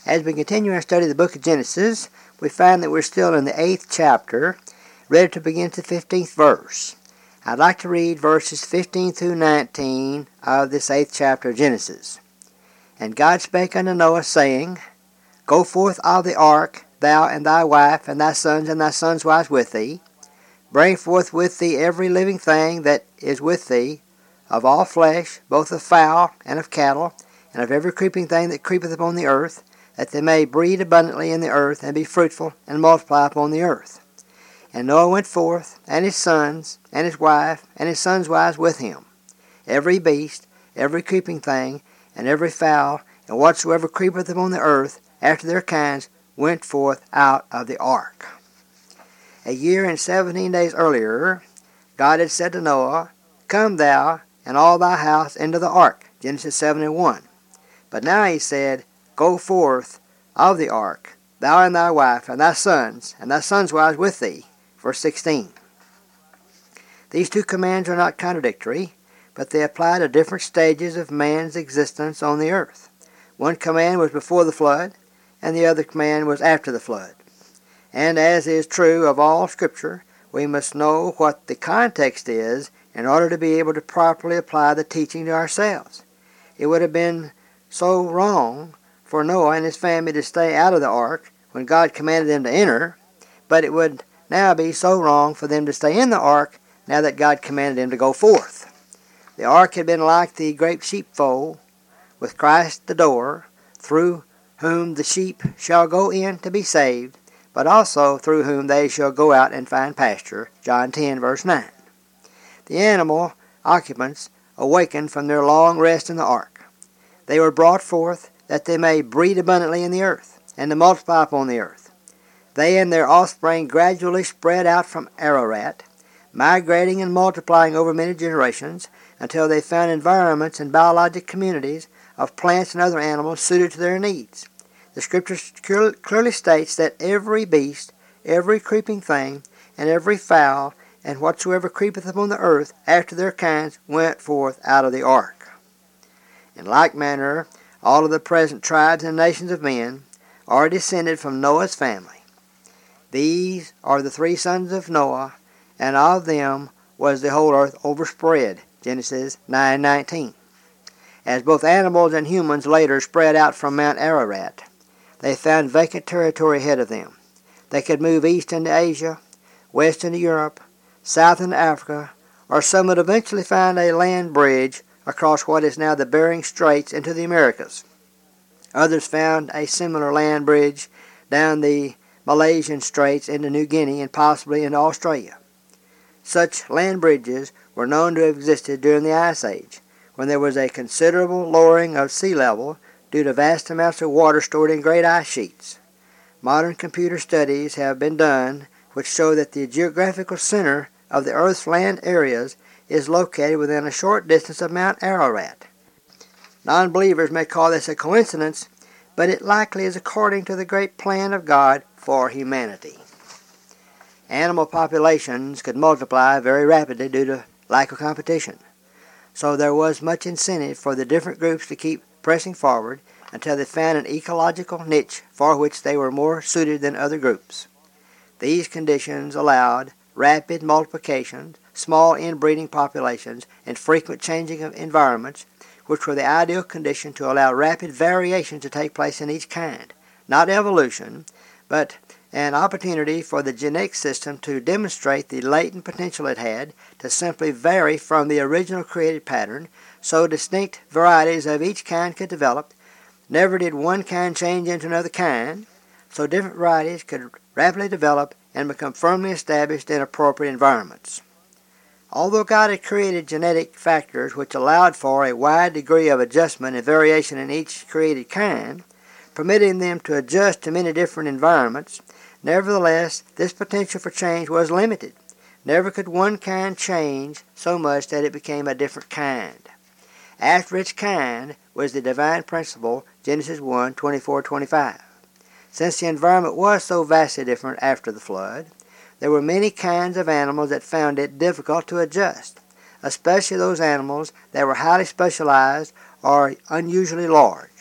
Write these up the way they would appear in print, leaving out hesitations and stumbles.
As we continue our study of the book of Genesis, we find that we're still in the 8th chapter, ready to begin to the 15th verse. I'd like to read verses 15 through 19 of this 8th chapter of Genesis. And God spake unto Noah, saying, Go forth out of the ark, thou and thy wife, and thy sons' wives with thee. Bring forth with thee every living thing that is with thee, of all flesh, both of fowl and of cattle, and of every creeping thing that creepeth upon the earth, that they may breed abundantly in the earth, and be fruitful, and multiply upon the earth. And Noah went forth, and his sons, and his wife, and his sons' wives with him. Every beast, every creeping thing, and every fowl, and whatsoever creepeth upon the earth, after their kinds, went forth out of the ark. A year and 17 days earlier, God had said to Noah, Come thou and all thy house into the ark, Genesis 7:1. But now he said, Go forth of the ark, thou and thy wife, and thy sons' wives with thee, verse 16. These two commands are not contradictory, but they apply to different stages of man's existence on the earth. One command was before the flood, and the other command was after the flood. And as is true of all Scripture, we must know what the context is in order to be able to properly apply the teaching to ourselves. It would have been so wrong for Noah and his family to stay out of the ark when God commanded them to enter, but it would now be so wrong for them to stay in the ark now that God commanded them to go forth. The ark had been like the great sheepfold, with Christ the door, through whom the sheep shall go in to be saved, but also through whom they shall go out and find pasture, John 10, verse 9. The animal occupants awakened from their long rest in the ark. They were brought forth that they may breed abundantly in the earth, and to multiply upon the earth. They and their offspring gradually spread out from Ararat, migrating and multiplying over many generations, until they found environments and biologic communities of plants and other animals suited to their needs. The Scripture clearly states that every beast, every creeping thing, and every fowl, and whatsoever creepeth upon the earth, after their kinds, went forth out of the ark. In like manner, all of the present tribes and nations of men are descended from Noah's family. These are the 3 sons of Noah, and of them was the whole earth overspread, Genesis 9:19. As both animals and humans later spread out from Mount Ararat, they found vacant territory ahead of them. They could move east into Asia, west into Europe, south into Africa, or some would eventually find a land bridge across what is now the Bering Straits into the Americas. Others found a similar land bridge down the Malaysian Straits into New Guinea and possibly into Australia. Such land bridges were known to have existed during the Ice Age, when there was a considerable lowering of sea level due to vast amounts of water stored in great ice sheets. Modern computer studies have been done which show that the geographical center of the Earth's land areas is located within a short distance of Mount Ararat. Non-believers may call this a coincidence, but it likely is according to the great plan of God for humanity. Animal populations could multiply very rapidly due to lack of competition, so there was much incentive for the different groups to keep pressing forward until they found an ecological niche for which they were more suited than other groups. These conditions allowed rapid multiplications, small inbreeding populations, and frequent changing of environments, which were the ideal condition to allow rapid variation to take place in each kind. Not evolution, but an opportunity for the genetic system to demonstrate the latent potential it had to simply vary from the original created pattern, so distinct varieties of each kind could develop. Never did one kind change into another kind, so different varieties could rapidly develop and become firmly established in appropriate environments. Although God had created genetic factors which allowed for a wide degree of adjustment and variation in each created kind, permitting them to adjust to many different environments, nevertheless, this potential for change was limited. Never could one kind change so much that it became a different kind. After its kind was the divine principle, Genesis 1, 24-25. Since the environment was so vastly different after the flood, there were many kinds of animals that found it difficult to adjust, especially those animals that were highly specialized or unusually large.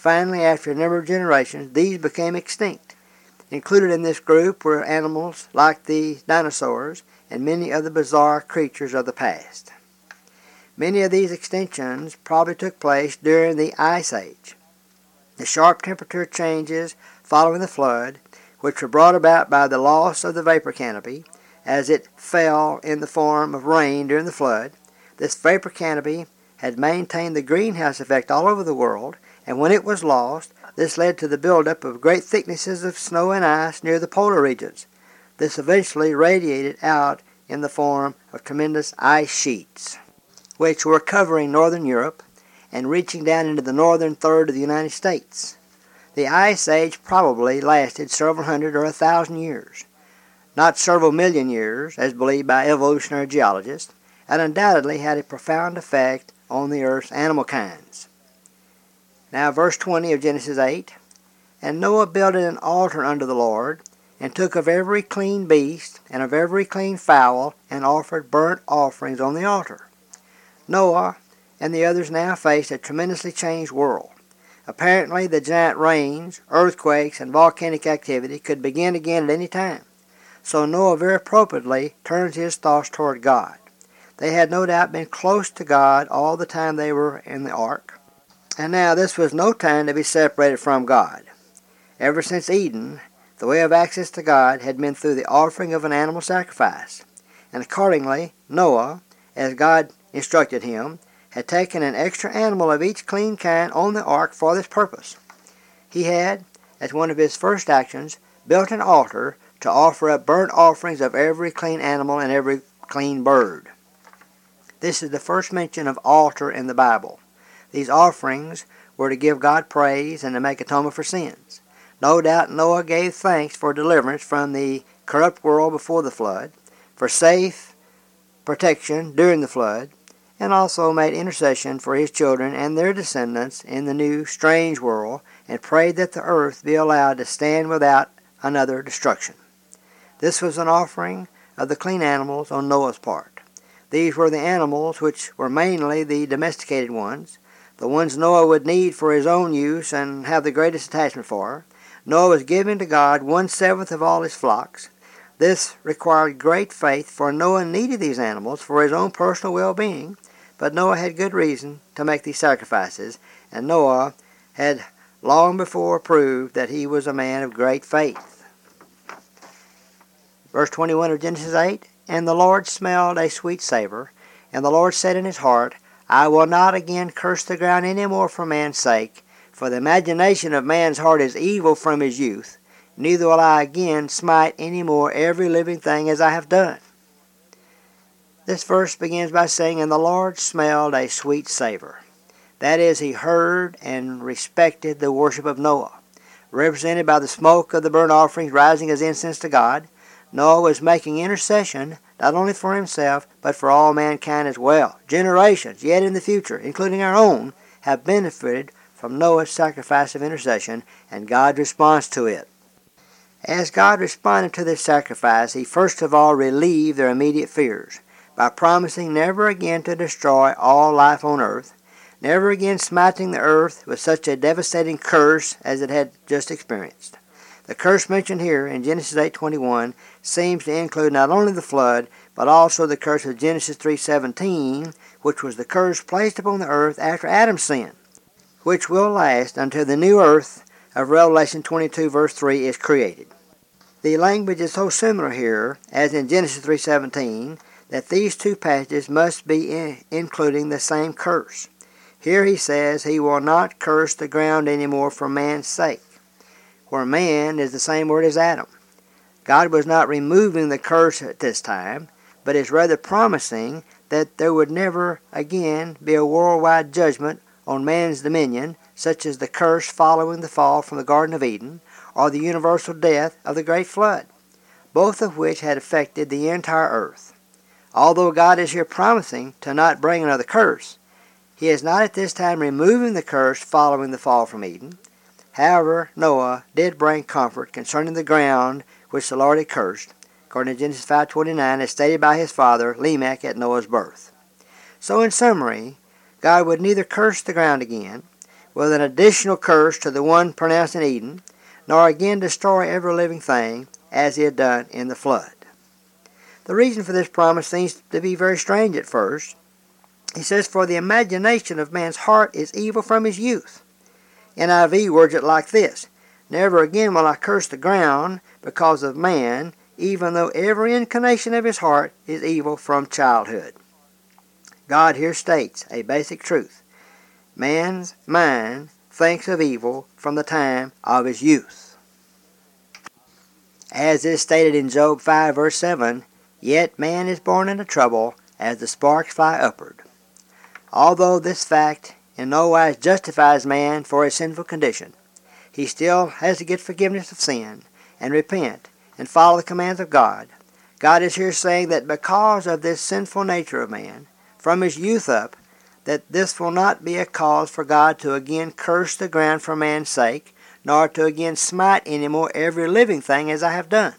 Finally, after a number of generations, these became extinct. Included in this group were animals like the dinosaurs and many other bizarre creatures of the past. Many of these extinctions probably took place during the Ice Age. The sharp temperature changes following the flood, which were brought about by the loss of the vapor canopy as it fell in the form of rain during the flood. This vapor canopy had maintained the greenhouse effect all over the world, and when it was lost, this led to the buildup of great thicknesses of snow and ice near the polar regions. This eventually radiated out in the form of tremendous ice sheets, which were covering northern Europe and reaching down into the northern third of the United States. The Ice Age probably lasted several hundred or 1,000 years, not several million years, as believed by evolutionary geologists, and undoubtedly had a profound effect on the earth's animal kinds. Now verse 20 of Genesis 8, And Noah builded an altar unto the Lord, and took of every clean beast, and of every clean fowl, and offered burnt offerings on the altar. Noah and the others now faced a tremendously changed world. Apparently the giant rains, earthquakes, and volcanic activity could begin again at any time. So Noah very appropriately turned his thoughts toward God. They had no doubt been close to God all the time they were in the ark. And now this was no time to be separated from God. Ever since Eden, the way of access to God had been through the offering of an animal sacrifice. And accordingly, Noah, as God instructed him, had taken an extra animal of each clean kind on the ark for this purpose. He had, as one of his first actions, built an altar to offer up burnt offerings of every clean animal and every clean bird. This is the first mention of altar in the Bible. These offerings were to give God praise and to make atonement for sins. No doubt Noah gave thanks for deliverance from the corrupt world before the flood, for safe protection during the flood, and also made intercession for his children and their descendants in the new strange world, and prayed that the earth be allowed to stand without another destruction. This was an offering of the clean animals on Noah's part. These were the animals which were mainly the domesticated ones, the ones Noah would need for his own use and have the greatest attachment for. Noah was giving to God 1/7 of all his flocks. This required great faith, for Noah needed these animals for his own personal well-being, but Noah had good reason to make these sacrifices, and Noah had long before proved that he was a man of great faith. Verse 21 of Genesis 8, And the Lord smelled a sweet savor, and the Lord said in his heart, I will not again curse the ground any more for man's sake, for the imagination of man's heart is evil from his youth, neither will I again smite any more every living thing as I have done. This verse begins by saying, And the Lord smelled a sweet savor. That is, he heard and respected the worship of Noah. Represented by the smoke of the burnt offerings rising as incense to God, Noah was making intercession not only for himself, but for all mankind as well. Generations yet in the future, including our own, have benefited from Noah's sacrifice of intercession and God's response to it. As God responded to this sacrifice, he first of all relieved their immediate fears by promising never again to destroy all life on earth, never again smiting the earth with such a devastating curse as it had just experienced. The curse mentioned here in Genesis 8:21 seems to include not only the flood, but also the curse of Genesis 3:17, which was the curse placed upon the earth after Adam's sin, which will last until the new earth of Revelation 22 verse 3 is created. The language is so similar here as in Genesis 3:17 that these two passages must be including the same curse. Here he says he will not curse the ground anymore for man's sake, where man is the same word as Adam. God was not removing the curse at this time, but is rather promising that there would never again be a worldwide judgment on man's dominion, such as the curse following the fall from the Garden of Eden, or the universal death of the Great Flood, both of which had affected the entire earth. Although God is here promising to not bring another curse, he is not at this time removing the curse following the fall from Eden. However, Noah did bring comfort concerning the ground which the Lord had cursed, according to Genesis 5:29, as stated by his father Lamech at Noah's birth. So in summary, God would neither curse the ground again, with an additional curse to the one pronounced in Eden, nor again destroy every living thing as he had done in the flood. The reason for this promise seems to be very strange at first. He says, "For the imagination of man's heart is evil from his youth." NIV words it like this: "Never again will I curse the ground because of man, even though every inclination of his heart is evil from childhood." God here states a basic truth. Man's mind thinks of evil from the time of his youth. As is stated in Job 5 verse 7, "Yet man is born into trouble as the sparks fly upward." Although this fact in no wise justifies man for his sinful condition, he still has to get forgiveness of sin and repent and follow the commands of God. God is here saying that because of this sinful nature of man, from his youth up, that this will not be a cause for God to again curse the ground for man's sake, nor to again smite any more every living thing as I have done.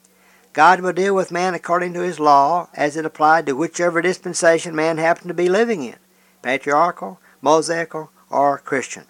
God will deal with man according to his law as it applied to whichever dispensation man happened to be living in, patriarchal, Mosaical, or Christian.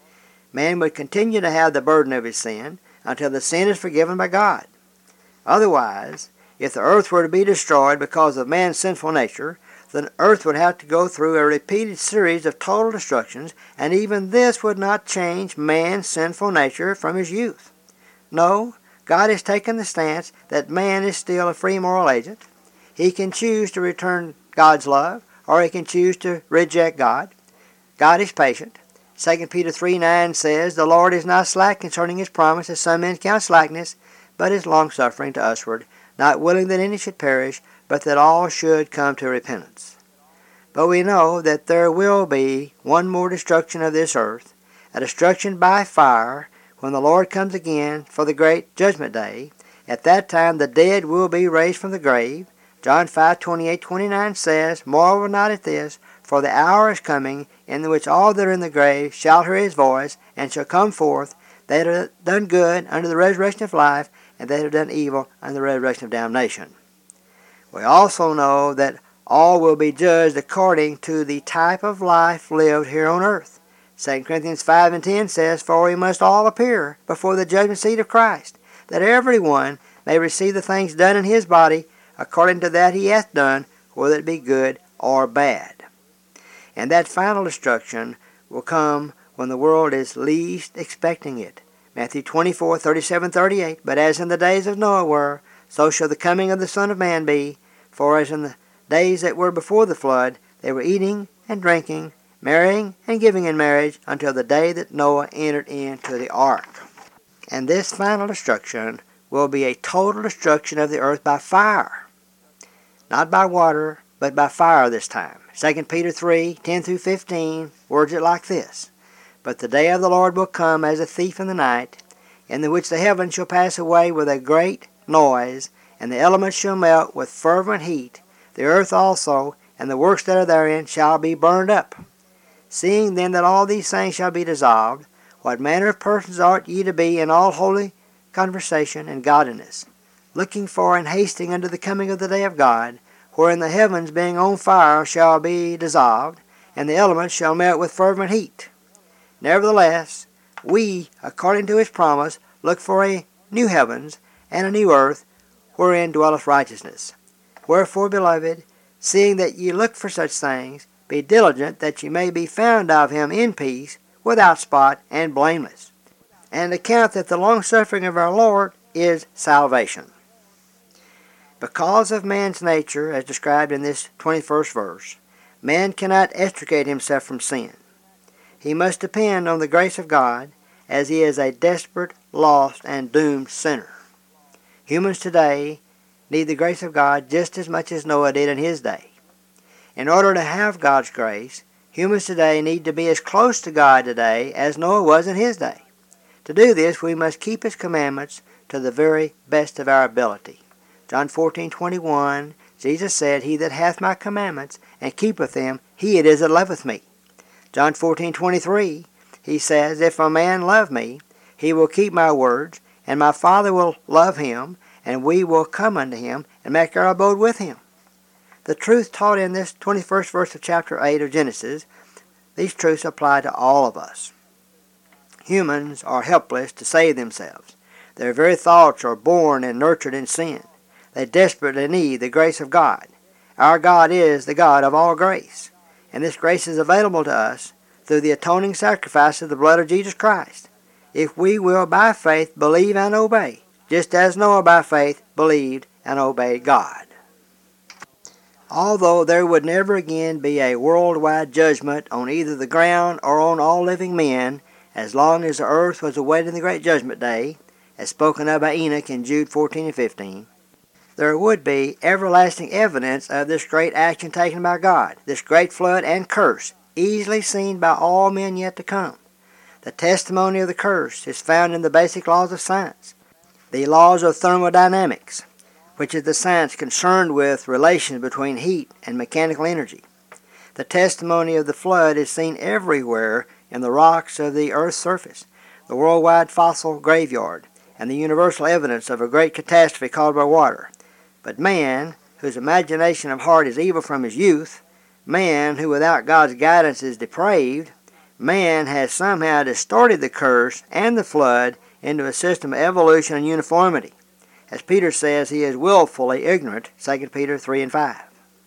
Man would continue to have the burden of his sin until the sin is forgiven by God. Otherwise, if the earth were to be destroyed because of man's sinful nature, the earth would have to go through a repeated series of total destructions, and even this would not change man's sinful nature from his youth. No, God has taken the stance that man is still a free moral agent. He can choose to return God's love, or he can choose to reject God. God is patient. 2 Peter 3:9 says, "The Lord is not slack concerning his promise, as some men count slackness, but is longsuffering to usward, not willing that any should perish, but that all should come to repentance." But we know that there will be one more destruction of this earth, a destruction by fire, when the Lord comes again for the great judgment day. At that time the dead will be raised from the grave. John 5:28-29 says, "Marvel not at this, for the hour is coming, in which all that are in the grave shall hear his voice, and shall come forth, they that have done good unto the resurrection of life, and they that have done evil unto the resurrection of damnation." We also know that all will be judged according to the type of life lived here on earth. 2 Corinthians 5:10 says, "For we must all appear before the judgment seat of Christ, that everyone may receive the things done in his body according to that he hath done, whether it be good or bad." And that final destruction will come when the world is least expecting it. Matthew 24:37-38, "But as in the days of Noah were, so shall the coming of the Son of Man be. For as in the days that were before the flood, they were eating and drinking, marrying and giving in marriage, until the day that Noah entered into the ark." And this final destruction will be a total destruction of the earth by fire. Not by water, but by fire this time. 2 Peter 3:10-15 words it like this: "But the day of the Lord will come as a thief in the night, in the which the heavens shall pass away with a great noise, and the elements shall melt with fervent heat. The earth also, and the works that are therein, shall be burned up. Seeing then that all these things shall be dissolved, what manner of persons ought ye to be in all holy conversation and godliness, looking for and hasting unto the coming of the day of God, wherein the heavens being on fire shall be dissolved, and the elements shall melt with fervent heat. Nevertheless, we, according to his promise, look for a new heavens and a new earth, wherein dwelleth righteousness. Wherefore, beloved, seeing that ye look for such things, be diligent that ye may be found of him in peace, without spot, and blameless. And account that the longsuffering of our Lord is salvation." Because of man's nature, as described in this 21st verse, man cannot extricate himself from sin. He must depend on the grace of God, as he is a desperate, lost, and doomed sinner. Humans today need the grace of God just as much as Noah did in his day. In order to have God's grace, humans today need to be as close to God today as Noah was in his day. To do this, we must keep his commandments to the very best of our ability. John 14:21, Jesus said, "He that hath my commandments and keepeth them, he it is that loveth me." John 14:23, he says, "If a man love me, he will keep my words, and my Father will love him, and we will come unto him and make our abode with him." The truth taught in this 21st verse of chapter 8 of Genesis, these truths apply to all of us. Humans are helpless to save themselves. Their very thoughts are born and nurtured in sin. They desperately need the grace of God. Our God is the God of all grace, and this grace is available to us through the atoning sacrifice of the blood of Jesus Christ, if we will by faith believe and obey, just as Noah by faith believed and obeyed God. Although there would never again be a worldwide judgment on either the ground or on all living men, as long as the earth was awaiting the great judgment day, as spoken of by Enoch in Jude 14 and 15, there would be everlasting evidence of this great action taken by God, this great flood and curse, easily seen by all men yet to come. The testimony of the curse is found in the basic laws of science, the laws of thermodynamics, which is the science concerned with relations between heat and mechanical energy. The testimony of the flood is seen everywhere in the rocks of the earth's surface, the worldwide fossil graveyard, and the universal evidence of a great catastrophe caused by water. But man, whose imagination of heart is evil from his youth, man who without God's guidance is depraved, man has somehow distorted the curse and the flood into a system of evolution and uniformity. As Peter says, he is willfully ignorant, 2 Peter 3 and 5.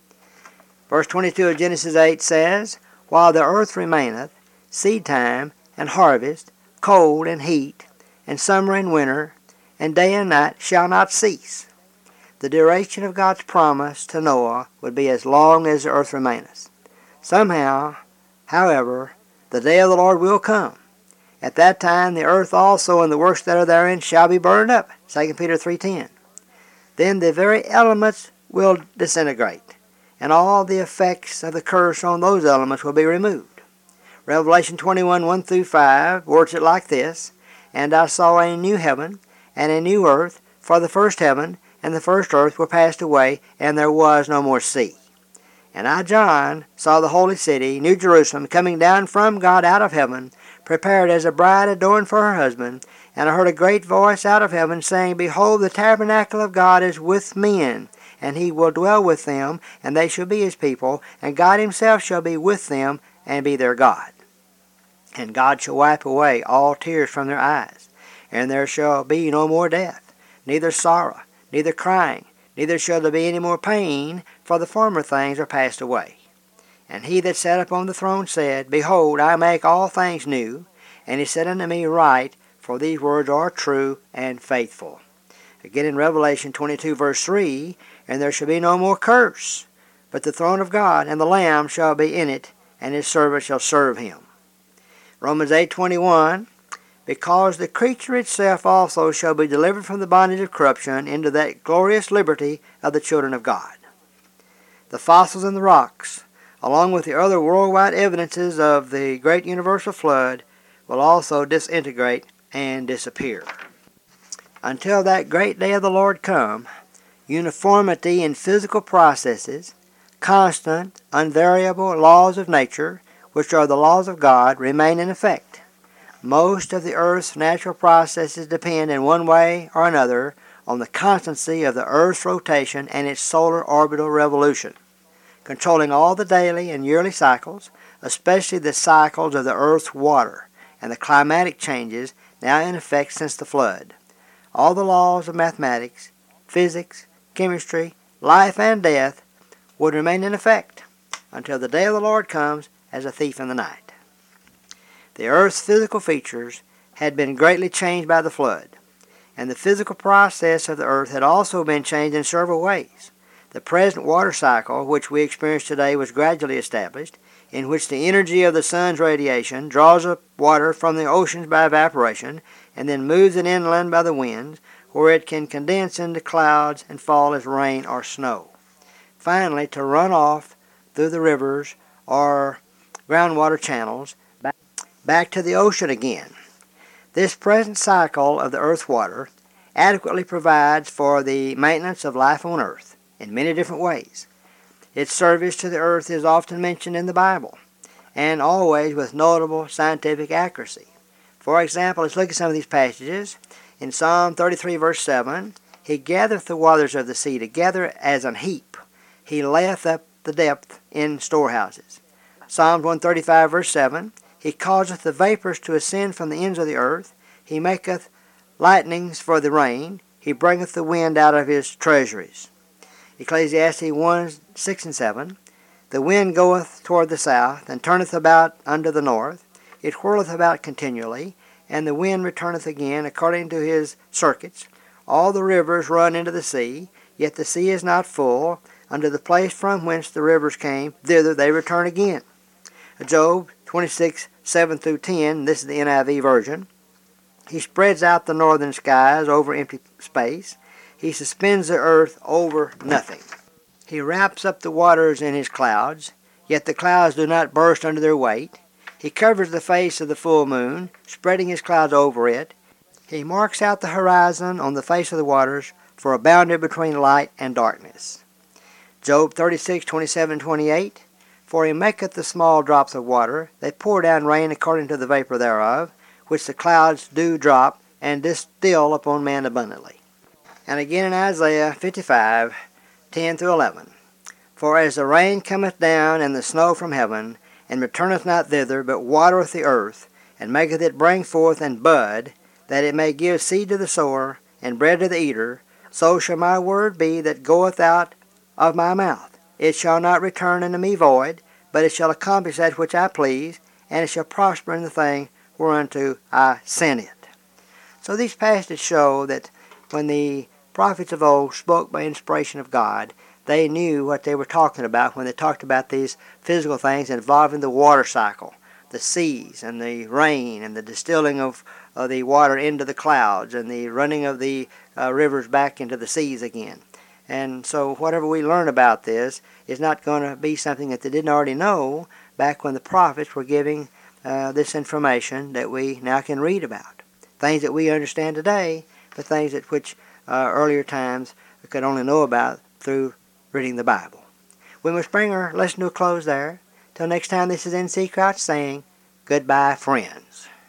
Verse 22 of Genesis 8 says, "While the earth remaineth, seed time and harvest, cold and heat, and summer and winter, and day and night shall not cease." The duration of God's promise to Noah would be as long as the earth remaineth. Somehow, however, the day of the Lord will come. At that time the earth also and the works that are therein shall be burned up, 2 Peter 3:10. Then the very elements will disintegrate, and all the effects of the curse on those elements will be removed. Revelation 21, 1 through 5 words it like this, "And I saw a new heaven and a new earth, for the first heaven and the first earth were passed away, and there was no more sea. And I, John, saw the holy city, New Jerusalem, coming down from God out of heaven, prepared as a bride adorned for her husband. And I heard a great voice out of heaven, saying, Behold, the tabernacle of God is with men, and he will dwell with them, and they shall be his people, and God himself shall be with them, and be their God. And God shall wipe away all tears from their eyes, and there shall be no more death, neither sorrow, neither crying, neither shall there be any more pain, for the former things are passed away. And he that sat upon the throne said, Behold, I make all things new. And he said unto me, Write, for these words are true and faithful." Again in Revelation 22, verse 3, "And there shall be no more curse, but the throne of God and the Lamb shall be in it, and his servants shall serve him." Romans 8:21, "Because the creature itself also shall be delivered from the bondage of corruption into that glorious liberty of the children of God." The fossils and the rocks, along with the other worldwide evidences of the great universal flood, will also disintegrate and disappear. Until that great day of the Lord come, uniformity in physical processes, constant, unvariable laws of nature, which are the laws of God, remain in effect. Most of the earth's natural processes depend in one way or another on the constancy of the earth's rotation and its solar orbital revolution, controlling all the daily and yearly cycles, especially the cycles of the earth's water and the climatic changes now in effect since the flood. All the laws of mathematics, physics, chemistry, life, and death would remain in effect until the day of the Lord comes as a thief in the night. The earth's physical features had been greatly changed by the flood, and the physical process of the earth had also been changed in several ways. The present water cycle, which we experience today, was gradually established, in which the energy of the sun's radiation draws up water from the oceans by evaporation and then moves it inland by the winds, where it can condense into clouds and fall as rain or snow, finally to run off through the rivers or groundwater channels back to the ocean again. This present cycle of the earth's water adequately provides for the maintenance of life on earth in many different ways. Its service to the earth is often mentioned in the Bible, and always with notable scientific accuracy. For example, let's look at some of these passages. In Psalm 33, verse 7, He gathereth the waters of the sea together as an heap. He layeth up the depth in storehouses. Psalms 135, verse 7, He causeth the vapors to ascend from the ends of the earth. He maketh lightnings for the rain. He bringeth the wind out of his treasuries. Ecclesiastes 1, 6 and 7. The wind goeth toward the south, and turneth about unto the north. It whirleth about continually, and the wind returneth again according to his circuits. All the rivers run into the sea, yet the sea is not full. Unto the place from whence the rivers came, thither they return again. Job 26, 7 through 10, this is the NIV version. He spreads out the northern skies over empty space. He suspends the earth over nothing. He wraps up the waters in his clouds, yet the clouds do not burst under their weight. He covers the face of the full moon, spreading his clouds over it. He marks out the horizon on the face of the waters for a boundary between light and darkness. Job 36, 27, 28. For he maketh the small drops of water, they pour down rain according to the vapor thereof, which the clouds do drop, and distill upon man abundantly. And again in Isaiah 55, 10 through 11. For as the rain cometh down and the snow from heaven, and returneth not thither, but watereth the earth, and maketh it bring forth and bud, that it may give seed to the sower, and bread to the eater, so shall my word be that goeth out of my mouth. It shall not return unto me void, but it shall accomplish that which I please, and it shall prosper in the thing whereunto I sent it. So these passages show that when the prophets of old spoke by inspiration of God, they knew what they were talking about when they talked about these physical things involving the water cycle, the seas and the rain and the distilling of the water into the clouds and the running of the rivers back into the seas again. And so whatever we learn about this is not going to be something that they didn't already know back when the prophets were giving this information that we now can read about. Things that we understand today, but things that which earlier times we could only know about through reading the Bible. We must bring our lesson to a close there. Till next time, this is N.C. Crouch saying goodbye, friends.